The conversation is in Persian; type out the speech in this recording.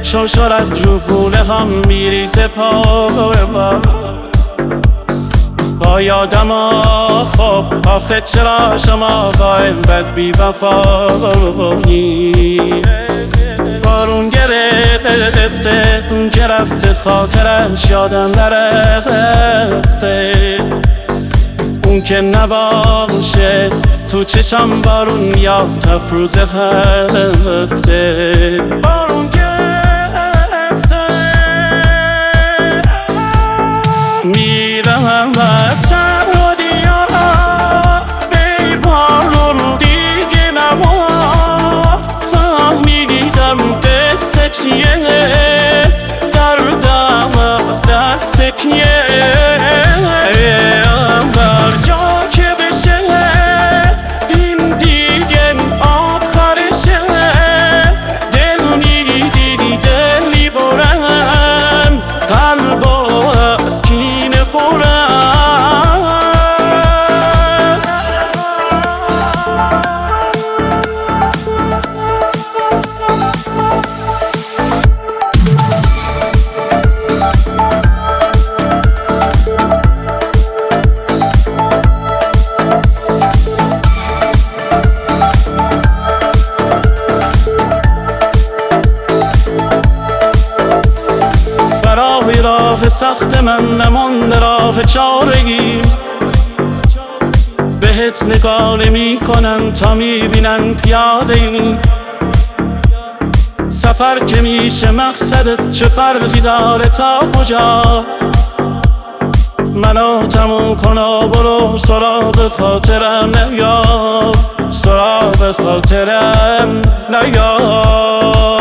شوشر از رگونه هم میریزه پا با یادم خب آخه چرا شما با اینقدر بی وفایی بارون گرفته اون که رفته خاطرش یادم نرفته اون که نباشه تو چشم بارون میاد تفروزه هفته بارون گرفته میرم از سر و دیارم بی بارون دیگه نباد فهمیدم قصه چیه دردم از دست کیه بر جا که بشه این دیگه آخرشه دل میدیدی دلی برم قلب از کینه پرم راه سخت من نمانده راه چارگی بهت نگاه نمی کنن تا میبینن پیاده ای سفر که میشه مقصدت چه فرقی داره تا کجا منو تموم کن و برو سراغ خاطرم نیا سراغ خاطرم نیا